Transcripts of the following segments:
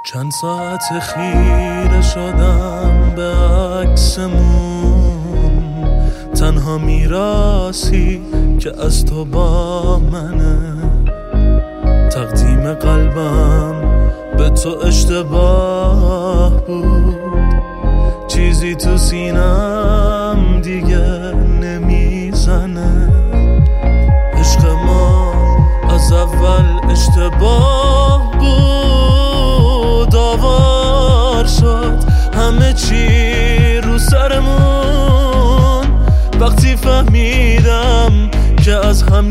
چند ساعت خیره شدم به عکسمون، تنها میراثی که از تو با منه. تقدیم قلبم به تو اشتباه بود، چیزی تو سینم دیگه نمیزنه. عشق ما از اول اشتباه بود، آوار شد همه چی رو سرمون. وقتی فهمیدم که از هم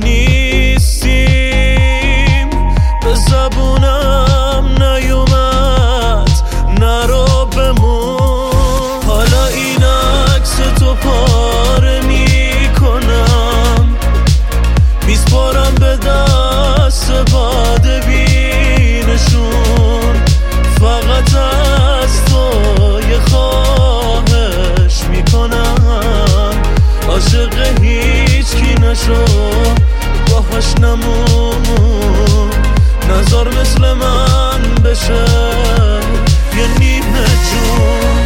نیستیم، به زبونم نیومد نرو بمون. حالا این عکس تو پاره میکنم، میسپارم به دست باد بینشون. فقط از تو یه خواهش میکنم، عاشق هیچ کی نشو، باهاش نمون. نظر مثل من بشه یه نیمه جون.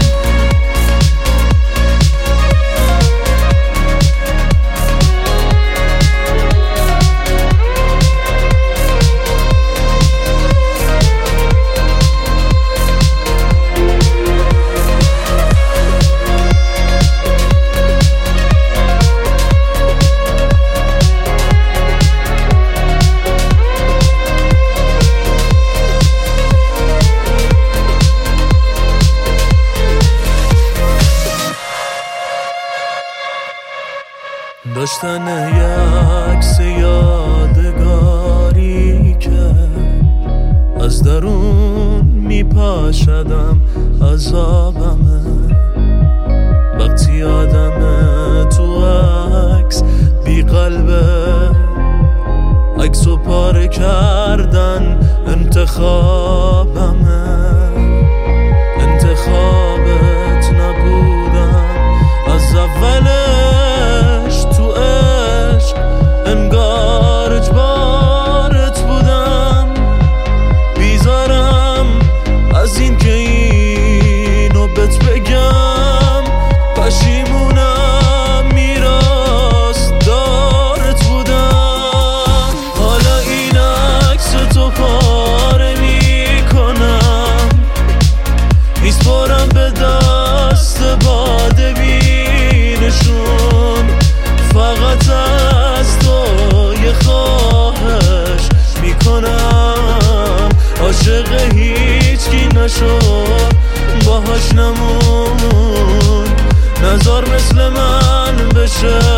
داشتن یه عکس یادگاری که از درون میپاشدم عذابمه. وقتی آدمه تو عکس بی قلبه، عکسو پاره کردن انتخابمه. انتخابت نبودم از اولش، تو عشق انگار اجبارت بودم. بیزارم از این که اینو بهت بگم، پشیمونم میراث دارت بودم. حالا این عکس تو پاره میکنم، میسپارم به دست باد بینشون. فقط از تو یه خواهش میکنم، عاشق هیچ کی نشو، باهاش نمون. نظر مثل من بشه